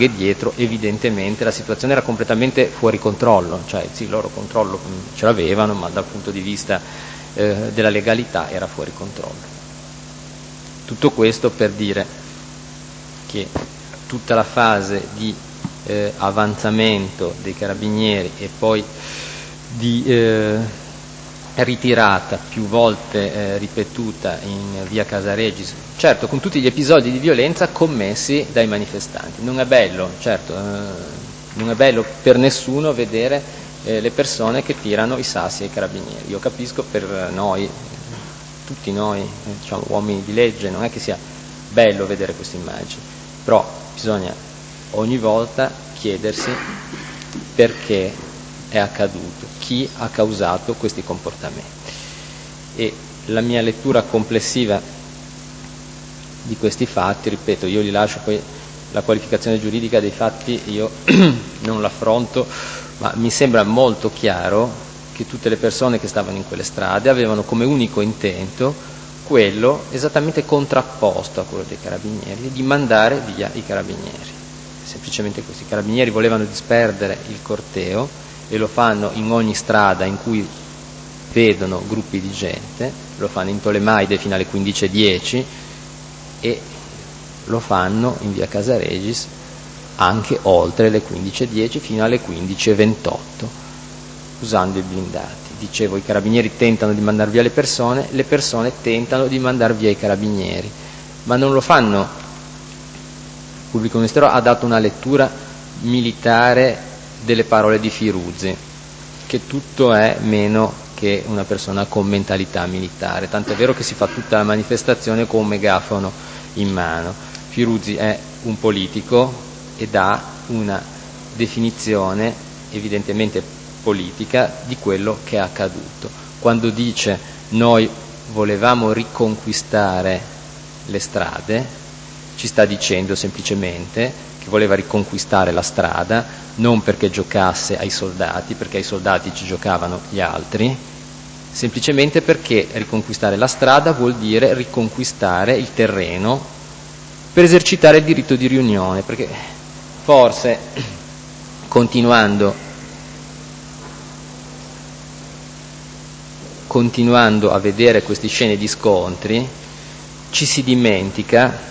dietro, evidentemente la situazione era completamente fuori controllo, cioè sì, loro controllo ce l'avevano, ma dal punto di vista della legalità era fuori controllo. Tutto questo per dire che tutta la fase di avanzamento dei carabinieri e poi di ritirata più volte ripetuta in via Casaregis, certo con tutti gli episodi di violenza commessi dai manifestanti. Non è bello, certo, non è bello per nessuno vedere le persone che tirano i sassi ai carabinieri. Io capisco per noi, tutti noi, diciamo, uomini di legge, non è che sia bello vedere queste immagini, però bisogna ogni volta chiedersi perché è accaduto, chi ha causato questi comportamenti. E la mia lettura complessiva di questi fatti, ripeto, io li lascio, poi la qualificazione giuridica dei fatti io non l'affronto, ma mi sembra molto chiaro che tutte le persone che stavano in quelle strade avevano come unico intento quello esattamente contrapposto a quello dei carabinieri, di mandare via i carabinieri. Semplicemente questi carabinieri volevano disperdere il corteo, e lo fanno in ogni strada in cui vedono gruppi di gente, lo fanno in Tolemaide fino alle 15:10 e lo fanno in via Casaregis anche oltre le 15:10 fino alle 15:28 usando i blindati. Dicevo, i carabinieri tentano di mandar via le persone tentano di mandar via i carabinieri, ma non lo fanno. Il pubblico ministero ha dato una lettura militare delle parole di Firuzzi, che tutto è meno che una persona con mentalità militare, tant'è vero che si fa tutta la manifestazione con un megafono in mano. Firuzzi è un politico e dà una definizione evidentemente politica di quello che è accaduto. Quando dice noi volevamo riconquistare le strade, ci sta dicendo semplicemente che voleva riconquistare la strada, non perché giocasse ai soldati, perché ai soldati ci giocavano gli altri, semplicemente perché riconquistare la strada vuol dire riconquistare il terreno per esercitare il diritto di riunione, perché forse continuando a vedere queste scene di scontri ci si dimentica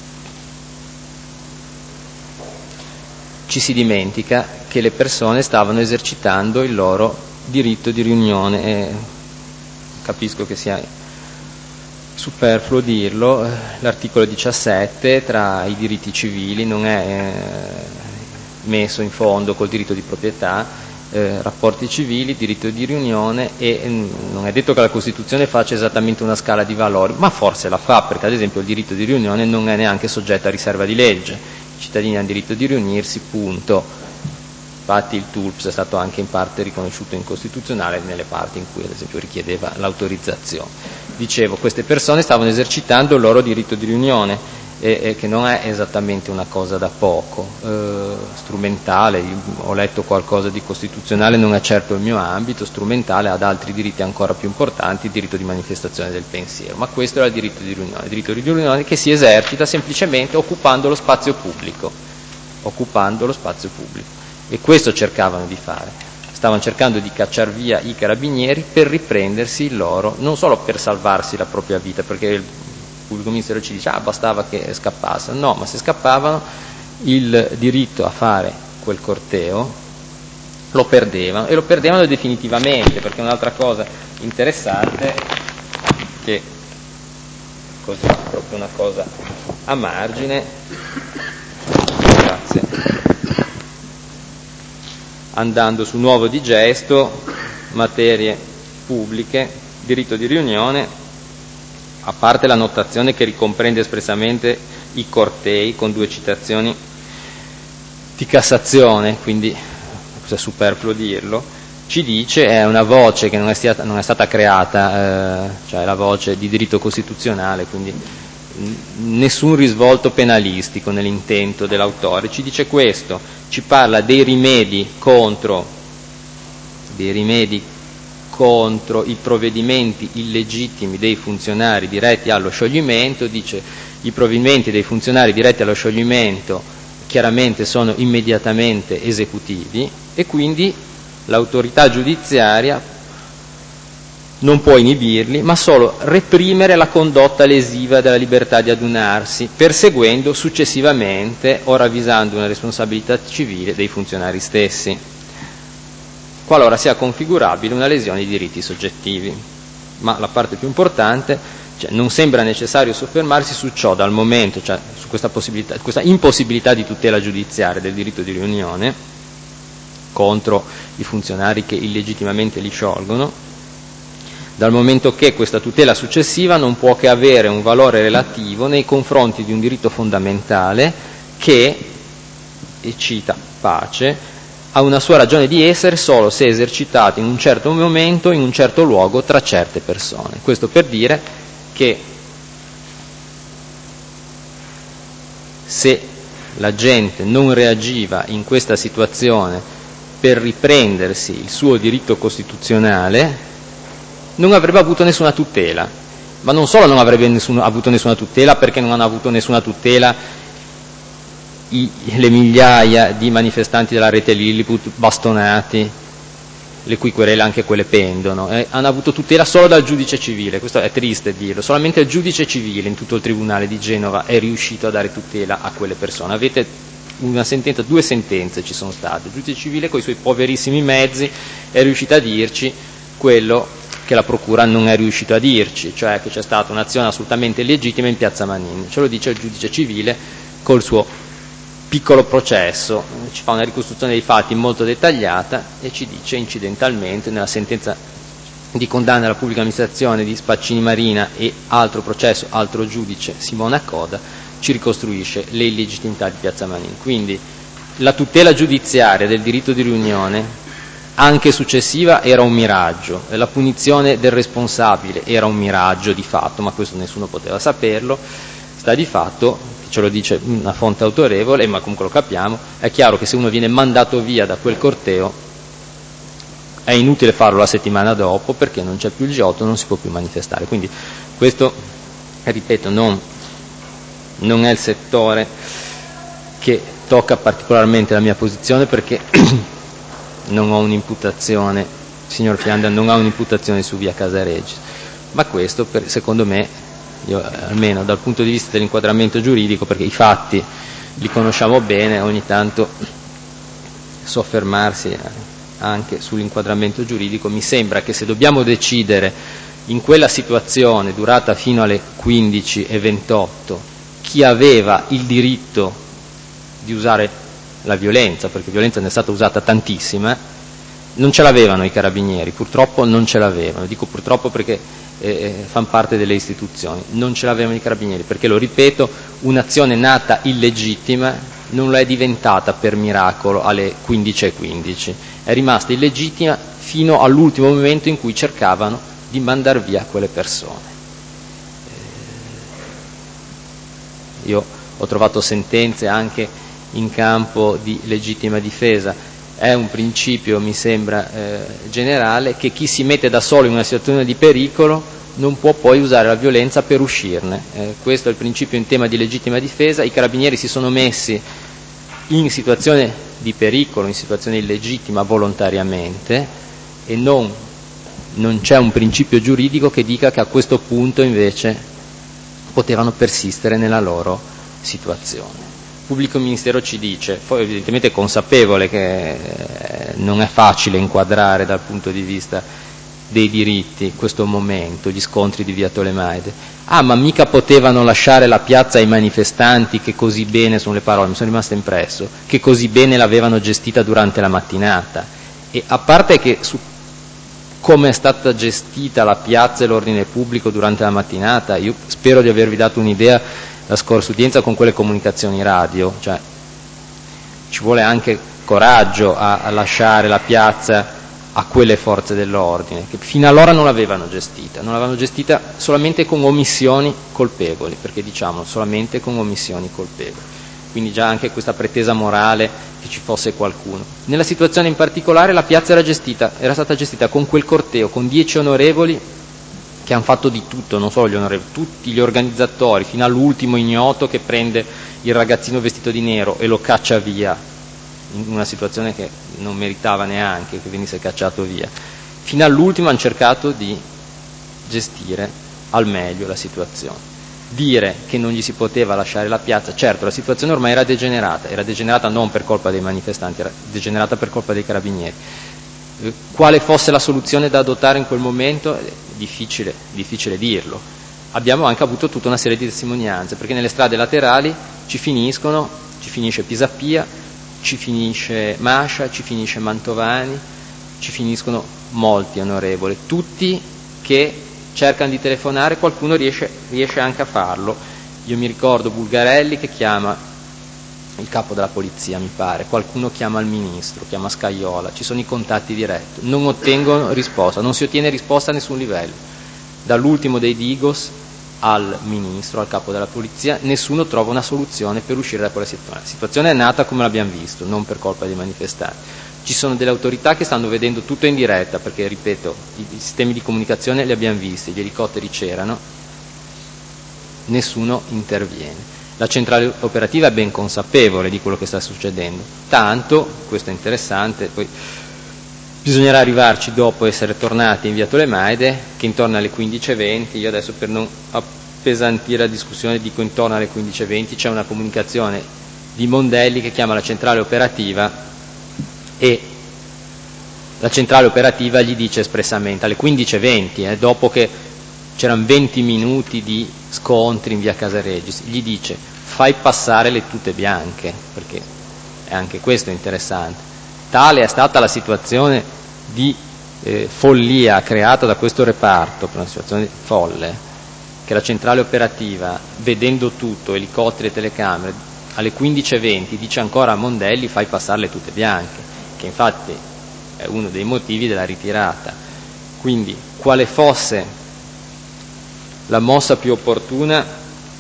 che le persone stavano esercitando il loro diritto di riunione. E capisco che sia superfluo dirlo, l'articolo 17 tra i diritti civili non è messo in fondo col diritto di proprietà, rapporti civili, diritto di riunione, e non è detto che la Costituzione faccia esattamente una scala di valori, ma forse la fa, perché ad esempio il diritto di riunione non è neanche soggetto a riserva di legge. I cittadini hanno diritto di riunirsi, punto. Infatti il TULPS è stato anche in parte riconosciuto incostituzionale nelle parti in cui ad esempio richiedeva l'autorizzazione. Dicevo, queste persone stavano esercitando il loro diritto di riunione, e che non è esattamente una cosa da poco, strumentale. Ho letto qualcosa di costituzionale, non è certo il mio ambito, strumentale ad altri diritti ancora più importanti, il diritto di manifestazione del pensiero, ma questo era il diritto di riunione che si esercita semplicemente occupando lo spazio pubblico, e questo cercavano di fare. Stavano cercando di cacciar via i carabinieri per riprendersi il loro, non solo per salvarsi la propria vita, perché il pubblico ministero ci dice bastava che scappassero, no, ma se scappavano il diritto a fare quel corteo lo perdevano, e lo perdevano definitivamente, perché un'altra cosa interessante, che così proprio una cosa a margine, grazie, andando su Nuovo Digesto, materie pubbliche, diritto di riunione, a parte la notazione che ricomprende espressamente i cortei con 2 citazioni di Cassazione, quindi è superfluo dirlo, ci dice, è una voce che non è stata creata, cioè la voce di diritto costituzionale, quindi nessun risvolto penalistico nell'intento dell'autore, ci dice questo, ci parla dei rimedi contro i provvedimenti illegittimi dei funzionari diretti allo scioglimento. Dice: i provvedimenti dei funzionari diretti allo scioglimento chiaramente sono immediatamente esecutivi e quindi l'autorità giudiziaria non può inibirli, ma solo reprimere la condotta lesiva della libertà di adunarsi, perseguendo successivamente o ravvisando una responsabilità civile dei funzionari stessi, qualora sia configurabile una lesione di diritti soggettivi. Ma la parte più importante, cioè, non sembra necessario soffermarsi su ciò dal momento, cioè su questa impossibilità di tutela giudiziaria del diritto di riunione contro i funzionari che illegittimamente li sciolgono, dal momento che questa tutela successiva non può che avere un valore relativo nei confronti di un diritto fondamentale che, e cita Pace, ha una sua ragione di essere solo se esercitato in un certo momento, in un certo luogo, tra certe persone. Questo per dire che se la gente non reagiva in questa situazione per riprendersi il suo diritto costituzionale, non avrebbe avuto nessuna tutela, ma non solo non avrebbe avuto nessuna tutela perché non hanno avuto nessuna tutela le migliaia di manifestanti della rete Lilliput bastonati, le cui querele anche quelle pendono, hanno avuto tutela solo dal giudice civile. Questo è triste dirlo, solamente il giudice civile in tutto il tribunale di Genova è riuscito a dare tutela a quelle persone. Avete una sentenza, 2 sentenze ci sono state, il giudice civile con i suoi poverissimi mezzi è riuscito a dirci quello che la procura non è riuscito a dirci, cioè che c'è stata un'azione assolutamente legittima in piazza Manin. Ce lo dice il giudice civile col suo piccolo processo, ci fa una ricostruzione dei fatti molto dettagliata e ci dice incidentalmente nella sentenza di condanna alla pubblica amministrazione di Spaccini Marina e altro processo, altro giudice, Simona Coda, ci ricostruisce le illegittimità di piazza Manin. Quindi la tutela giudiziaria del diritto di riunione anche successiva era un miraggio, la punizione del responsabile era un miraggio di fatto, ma questo nessuno poteva saperlo, sta di fatto, ce lo dice una fonte autorevole, ma comunque lo capiamo, è chiaro che se uno viene mandato via da quel corteo è inutile farlo la settimana dopo perché non c'è più il G8, non si può più manifestare. Quindi questo, ripeto, non è il settore che tocca particolarmente la mia posizione perché non ho un'imputazione, signor Fianda, non ha un'imputazione su via Casaregis, ma questo secondo me, io, almeno dal punto di vista dell'inquadramento giuridico, perché i fatti li conosciamo bene, ogni tanto soffermarsi anche sull'inquadramento giuridico, mi sembra che se dobbiamo decidere in quella situazione durata fino alle 15:28 chi aveva il diritto di usare la violenza, perché violenza ne è stata usata tantissima, non ce l'avevano i carabinieri, purtroppo non ce l'avevano, dico purtroppo perché fanno parte delle istituzioni, non ce l'avevano i carabinieri, perché lo ripeto, un'azione nata illegittima non lo è diventata per miracolo alle 15:15, è rimasta illegittima fino all'ultimo momento in cui cercavano di mandar via quelle persone. Io ho trovato sentenze anche in campo di legittima difesa, è un principio, mi sembra, generale, che chi si mette da solo in una situazione di pericolo non può poi usare la violenza per uscirne. Questo è il principio in tema di legittima difesa. I carabinieri si sono messi in situazione di pericolo, in situazione illegittima volontariamente e non c'è un principio giuridico che dica che a questo punto invece potevano persistere nella loro situazione. Il pubblico ministero ci dice, poi evidentemente è consapevole che non è facile inquadrare dal punto di vista dei diritti questo momento, gli scontri di via Tolemaide. Ma mica potevano lasciare la piazza ai manifestanti che così bene, sono le parole, mi sono rimaste impresso, che così bene l'avevano gestita durante la mattinata. E a parte che su come è stata gestita la piazza e l'ordine pubblico durante la mattinata, io spero di avervi dato un'idea la scorsa udienza con quelle comunicazioni radio, cioè ci vuole anche coraggio a lasciare la piazza a quelle forze dell'ordine che fino allora non l'avevano gestita solamente con omissioni colpevoli, perché diciamo solamente con omissioni colpevoli, quindi già anche questa pretesa morale che ci fosse qualcuno. Nella situazione in particolare la piazza era stata gestita con quel corteo, con 10 onorevoli che hanno fatto di tutto, non solo gli onorevoli, tutti gli organizzatori, fino all'ultimo ignoto che prende il ragazzino vestito di nero e lo caccia via, in una situazione che non meritava neanche che venisse cacciato via. Fino all'ultimo hanno cercato di gestire al meglio la situazione. Dire che non gli si poteva lasciare la piazza, certo la situazione ormai era degenerata non per colpa dei manifestanti, era degenerata per colpa dei carabinieri. Quale fosse la soluzione da adottare in quel momento è difficile dirlo. Abbiamo anche avuto tutta una serie di testimonianze, perché nelle strade laterali ci finisce Pisapia, ci finisce Mascia, ci finisce Mantovani, ci finiscono molti onorevoli, tutti che cercano di telefonare, qualcuno riesce anche a farlo. Io mi ricordo Bulgarelli che chiama il capo della polizia, mi pare, qualcuno chiama il ministro, chiama Scajola, ci sono i contatti diretti, non ottengono risposta, non si ottiene risposta a nessun livello, dall'ultimo dei Digos al ministro, al capo della polizia, nessuno trova una soluzione per uscire da quella situazione. La situazione è nata come l'abbiamo visto, non per colpa dei manifestanti. Ci sono delle autorità che stanno vedendo tutto in diretta, perché, ripeto, i sistemi di comunicazione li abbiamo visti, gli elicotteri c'erano, nessuno interviene. La centrale operativa è ben consapevole di quello che sta succedendo, tanto, questo è interessante, poi bisognerà arrivarci dopo essere tornati in via Tolemaide, che intorno alle 15:20, io adesso per non appesantire la discussione dico intorno alle 15:20, c'è una comunicazione di Mondelli che chiama la centrale operativa e la centrale operativa gli dice espressamente alle 15:20, dopo che c'erano 20 minuti di scontri in via Casaregis, gli dice fai passare le tute bianche, perché è anche questo interessante. Tale è stata la situazione di follia creata da questo reparto, per una situazione folle, che la centrale operativa, vedendo tutto, elicotteri e telecamere, alle 15:20 dice ancora a Mondelli fai passare le tute bianche, che infatti è uno dei motivi della ritirata. Quindi quale fosse la mossa più opportuna?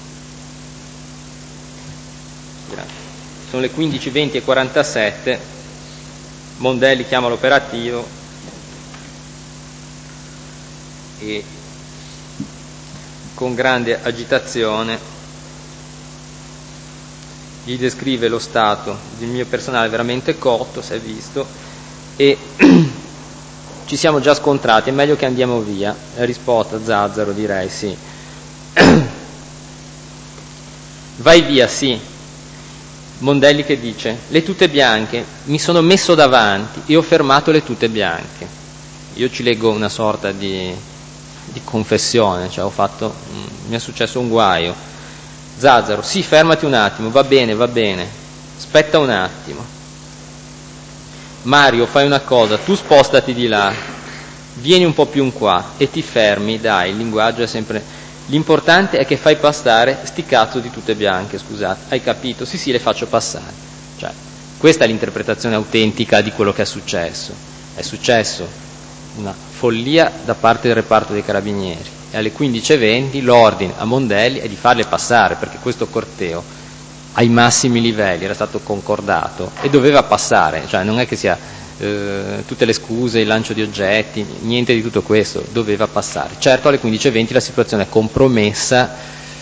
Sono le 15:20:47, Mondelli chiama l'operativo e con grande agitazione gli descrive lo stato del mio personale veramente cotto, si è visto, e ci siamo già scontrati, è meglio che andiamo via. La risposta Zazzaro, direi sì. Vai via, sì. Mondelli che dice, le tute bianche, mi sono messo davanti e ho fermato le tute bianche. Io ci leggo una sorta di confessione, cioè mi è successo un guaio. Zazzaro, sì, fermati un attimo, va bene, aspetta un attimo. Mario, fai una cosa, tu spostati di là, vieni un po' più in qua e ti fermi, dai, il linguaggio è sempre... L'importante è che fai passare sti cazzo di tute bianche, scusate, hai capito? Sì, le faccio passare. Cioè, questa è l'interpretazione autentica di quello che è successo. È successo una follia da parte del reparto dei carabinieri e alle 15:20 l'ordine a Mondelli è di farle passare, perché questo corteo ai massimi livelli era stato concordato e doveva passare, cioè non è che sia tutte le scuse, il lancio di oggetti, niente di tutto questo, doveva passare. Certo alle 15:20 la situazione è compromessa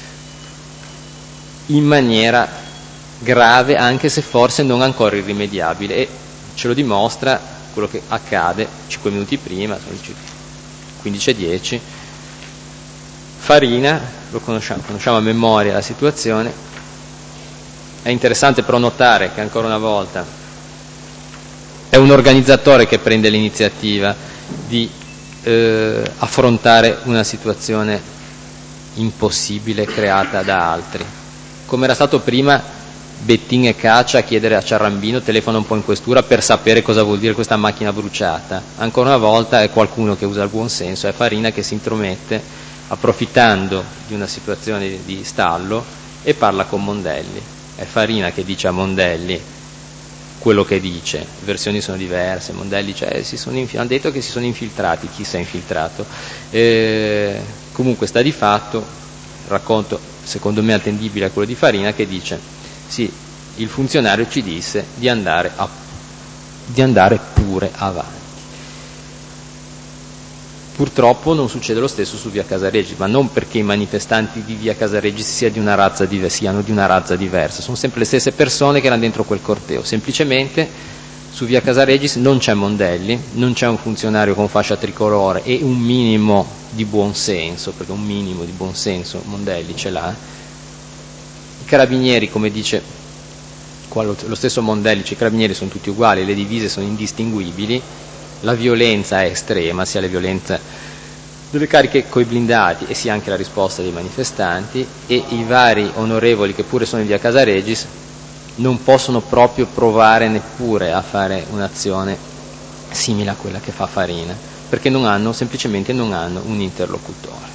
in maniera grave, anche se forse non ancora irrimediabile, e ce lo dimostra quello che accade 5 minuti prima, sono le 15:10. Farina, lo conosciamo a memoria la situazione. È interessante però notare che ancora una volta è un organizzatore che prende l'iniziativa di affrontare una situazione impossibile creata da altri. Come era stato prima Bettin e Caccia a chiedere a Ciarrambino, telefona un po' in questura per sapere cosa vuol dire questa macchina bruciata. Ancora una volta è qualcuno che usa il buon senso, è Farina che si intromette approfittando di una situazione di stallo e parla con Mondelli. È Farina che dice a Mondelli quello che dice, le versioni sono diverse. Mondelli dice hanno detto che si sono infiltrati, chi si è infiltrato? Comunque sta di fatto, il racconto secondo me attendibile a quello di Farina, che dice sì, il funzionario ci disse di andare pure avanti. Purtroppo non succede lo stesso su via Casaregis, ma non perché i manifestanti di via Casaregis siano di una razza diversa, sono sempre le stesse persone che erano dentro quel corteo, semplicemente su via Casaregis non c'è Mondelli, non c'è un funzionario con fascia tricolore e un minimo di buonsenso, perché un minimo di buonsenso Mondelli ce l'ha. I carabinieri, come dice qua lo stesso Mondelli, i carabinieri sono tutti uguali, le divise sono indistinguibili, la violenza è estrema, sia la violenza delle cariche coi blindati e sia anche la risposta dei manifestanti, e i vari onorevoli che pure sono in via Casaregis non possono proprio provare neppure a fare un'azione simile a quella che fa Farina, perché semplicemente non hanno un interlocutore.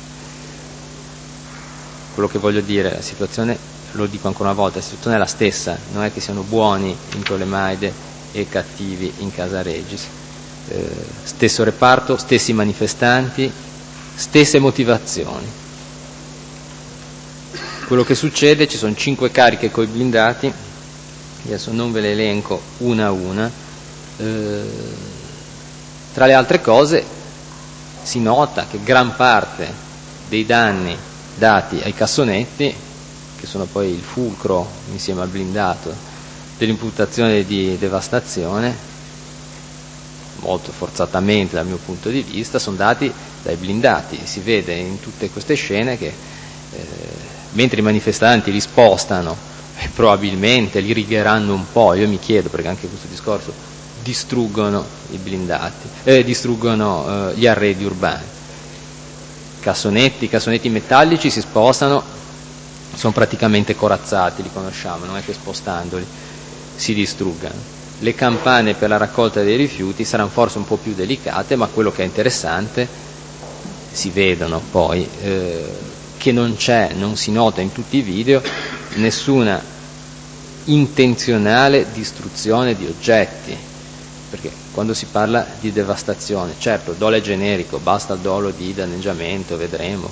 Quello che voglio dire, la situazione, lo dico ancora una volta, la situazione è la stessa, non è che siano buoni in Tolemaide e cattivi in Casaregis. Stesso reparto, stessi manifestanti, stesse motivazioni. Quello che succede, ci sono 5 cariche coi blindati, adesso non ve le elenco una a una, tra le altre cose si nota che gran parte dei danni dati ai cassonetti, che sono poi il fulcro insieme al blindato dell'imputazione di devastazione, molto forzatamente dal mio punto di vista, sono dati dai blindati. Si vede in tutte queste scene che mentre i manifestanti li spostano e probabilmente li righeranno un po', io mi chiedo, perché anche questo discorso, distruggono i blindati, distruggono gli arredi urbani. Cassonetti metallici si spostano, sono praticamente corazzati, li conosciamo, non è che spostandoli si distruggano. Le campane per la raccolta dei rifiuti saranno forse un po' più delicate, ma quello che è interessante, si vedono poi, che non si nota in tutti i video nessuna intenzionale distruzione di oggetti, perché quando si parla di devastazione, certo, dolo è generico, basta il dolo di danneggiamento, vedremo,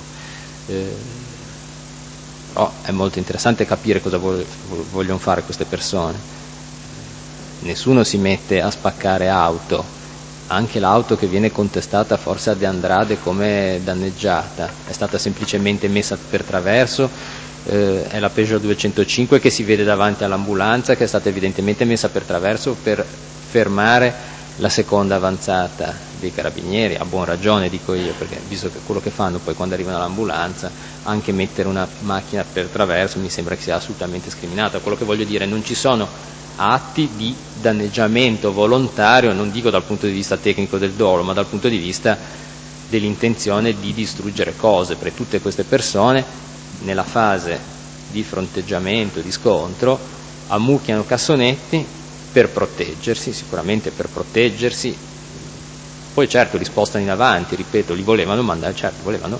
però è molto interessante capire cosa vogliono fare queste persone. Nessuno si mette a spaccare auto, anche l'auto che viene contestata forse a De Andrade come danneggiata è stata semplicemente messa per traverso, è la Peugeot 205 che si vede davanti all'ambulanza, che è stata evidentemente messa per traverso per fermare la seconda avanzata dei carabinieri, a buon ragione dico io, perché visto che quello che fanno poi quando arrivano all'ambulanza, anche mettere una macchina per traverso mi sembra che sia assolutamente scriminato. Quello che voglio dire, non ci sono atti di danneggiamento volontario, non dico dal punto di vista tecnico del dolo, ma dal punto di vista dell'intenzione di distruggere cose, perché tutte queste persone nella fase di fronteggiamento, di scontro, ammucchiano cassonetti per proteggersi, sicuramente per proteggersi, poi certo li spostano in avanti, ripeto, li volevano mandare, certo, volevano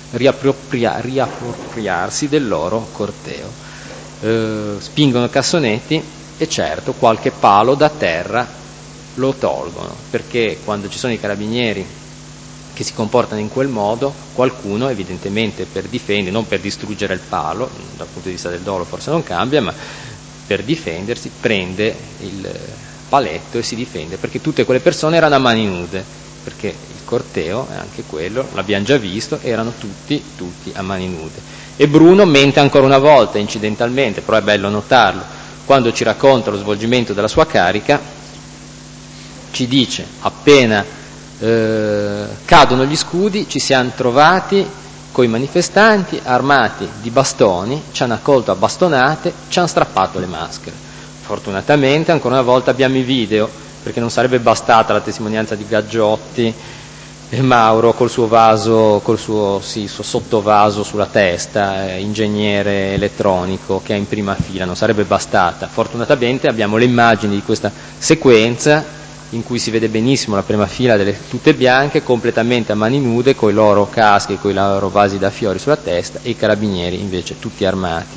riappropriarsi del loro corteo, spingono cassonetti e certo qualche palo da terra lo tolgono, perché quando ci sono i carabinieri che si comportano in quel modo, qualcuno evidentemente per difendere, non per distruggere il palo, dal punto di vista del dolo forse non cambia, ma per difendersi prende il paletto e si difende, perché tutte quelle persone erano a mani nude, perché il corteo è anche quello, l'abbiamo già visto, erano tutti a mani nude. E Bruno mente ancora una volta, incidentalmente, però è bello notarlo, quando ci racconta lo svolgimento della sua carica, ci dice: appena cadono gli scudi ci siamo trovati coi manifestanti armati di bastoni, ci hanno accolto a bastonate, ci hanno strappato le maschere. Fortunatamente ancora una volta abbiamo i video, perché non sarebbe bastata la testimonianza di Gaggiotti e Mauro col suo vaso, suo sottovaso sulla testa, ingegnere elettronico che è in prima fila, non sarebbe bastata. Fortunatamente abbiamo le immagini di questa sequenza in cui si vede benissimo la prima fila delle tute bianche completamente a mani nude, con i loro caschi, con i loro vasi da fiori sulla testa, e i carabinieri invece tutti armati.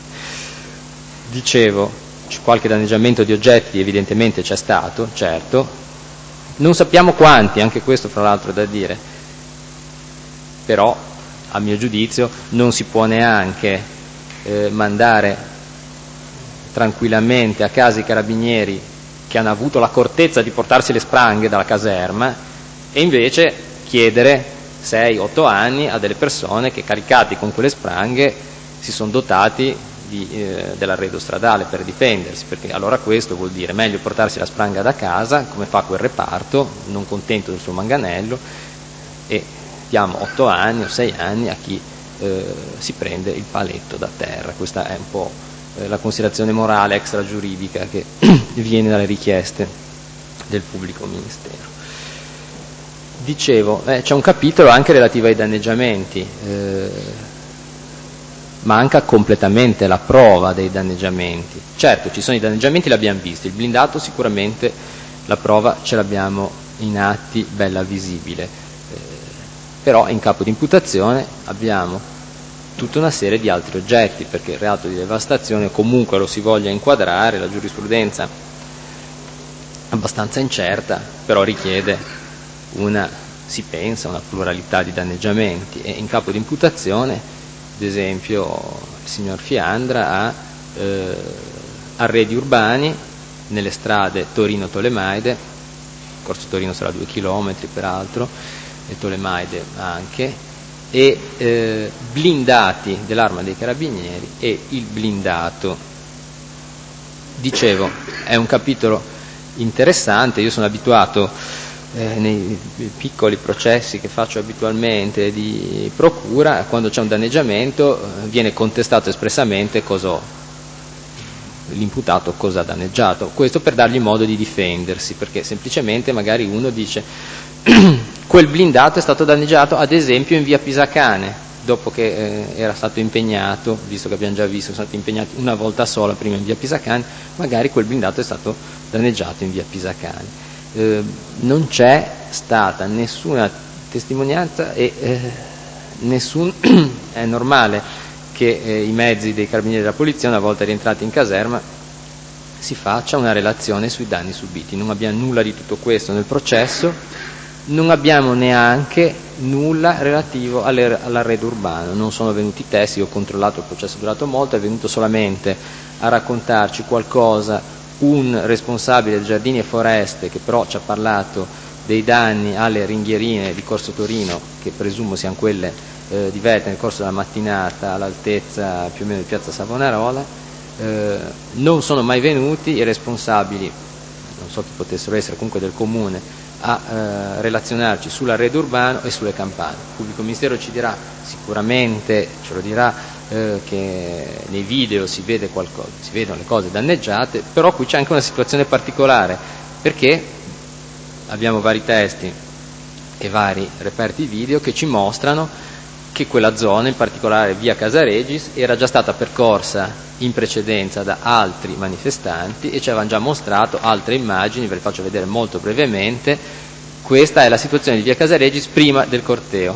Dicevo, qualche danneggiamento di oggetti evidentemente c'è stato, certo, non sappiamo quanti, anche questo fra l'altro è da dire, però a mio giudizio non si può neanche mandare tranquillamente a casa i carabinieri che hanno avuto l'accortezza di portarsi le spranghe dalla caserma e invece chiedere 6-8 anni a delle persone che, caricati con quelle spranghe, si sono dotati dell'arredo stradale per difendersi, perché allora questo vuol dire meglio portarsi la spranga da casa, come fa quel reparto, non contento del suo manganello, e diamo 8 anni o 6 anni a chi si prende il paletto da terra. Questa è un po' la considerazione morale extragiuridica che viene dalle richieste del pubblico ministero. Dicevo, c'è un capitolo anche relativo ai danneggiamenti, manca completamente la prova dei danneggiamenti. Certo, ci sono i danneggiamenti, li abbiamo visti, il blindato sicuramente la prova ce l'abbiamo in atti, bella visibile, però in capo di imputazione abbiamo tutta una serie di altri oggetti, perché il reato di devastazione, comunque lo si voglia inquadrare, la giurisprudenza abbastanza incerta, però richiede si pensa, una pluralità di danneggiamenti, e in capo di imputazione, ad esempio, il signor Fiandra ha arredi urbani nelle strade Torino-Tolemaide, Corso Torino sarà 2 chilometri peraltro, e Tolemaide anche, e blindati dell'Arma dei Carabinieri e il blindato. Dicevo, è un capitolo interessante, io sono abituato nei piccoli processi che faccio abitualmente di procura, quando c'è un danneggiamento viene contestato espressamente l'imputato cosa ha danneggiato, questo per dargli modo di difendersi, perché semplicemente magari uno dice quel blindato è stato danneggiato ad esempio in via Pisacane, dopo che era stato impegnato, visto che abbiamo già visto, sono stati impegnati una volta sola prima in via Pisacane, magari quel blindato è stato danneggiato in via Pisacane. Non c'è stata nessuna testimonianza e è normale che i mezzi dei carabinieri della polizia, una volta rientrati in caserma, si faccia una relazione sui danni subiti. Non abbiamo nulla di tutto questo nel processo, non abbiamo neanche nulla relativo all'arredo urbano, non sono venuti i testi, io ho controllato, il processo è durato molto, è venuto solamente a raccontarci qualcosa un responsabile del Giardini e Foreste, che però ci ha parlato dei danni alle ringhierine di Corso Torino, che presumo siano quelle di Veta nel corso della mattinata all'altezza più o meno di piazza Savonarola. Non sono mai venuti i responsabili, non so chi potessero essere, comunque del comune, a relazionarci sull'arredo urbano e sulle campane. Il pubblico ministero ci dirà, sicuramente ce lo dirà, che nei video si vede qualcosa, si vedono le cose danneggiate, però qui c'è anche una situazione particolare, perché abbiamo vari testi e vari reperti video che ci mostrano che quella zona, in particolare via Casaregis, era già stata percorsa in precedenza da altri manifestanti e ci avevano già mostrato altre immagini, ve le faccio vedere molto brevemente. Questa è la situazione di via Casaregis prima del corteo.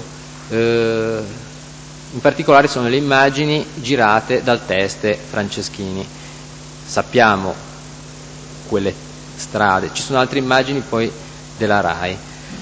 In particolare sono le immagini girate dal teste Franceschini. Sappiamo quelle strade, ci sono altre immagini poi della RAI.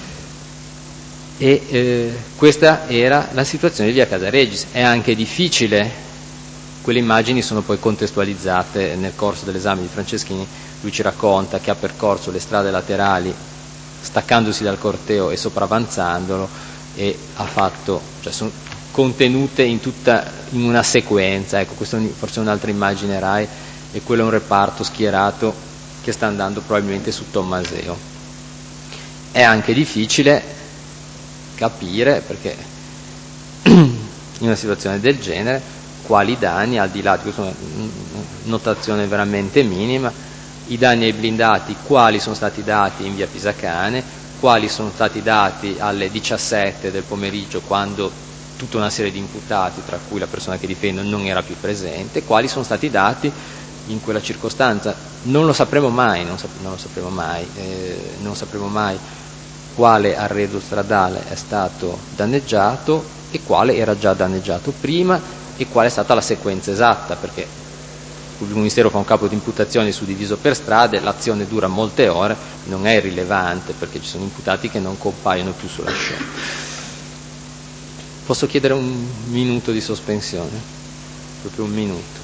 E questa era la situazione di via Casaregis. È anche difficile, quelle immagini sono poi contestualizzate nel corso dell'esame di Franceschini, lui ci racconta che ha percorso le strade laterali staccandosi dal corteo e sopravanzandolo, e ha fatto, cioè sono contenute in una sequenza, ecco, questa forse è un'altra immagine RAI, e quello è un reparto schierato che sta andando probabilmente su Tommaseo. È anche difficile capire, perché in una situazione del genere, quali danni, al di là di questa notazione veramente minima, i danni ai blindati, quali sono stati dati in via Pisacane, quali sono stati dati alle 17 del pomeriggio, quando tutta una serie di imputati, tra cui la persona che difendo, non era più presente, quali sono stati dati in quella circostanza. Non lo sapremo mai, non sapremo mai quale arredo stradale è stato danneggiato e quale era già danneggiato prima e qual è stata la sequenza esatta, perché il pubblico ministero fa un capo di imputazione suddiviso per strade, l'azione dura molte ore, non è irrilevante perché ci sono imputati che non compaiono più sulla scena. Posso chiedere un minuto di sospensione? Proprio un minuto.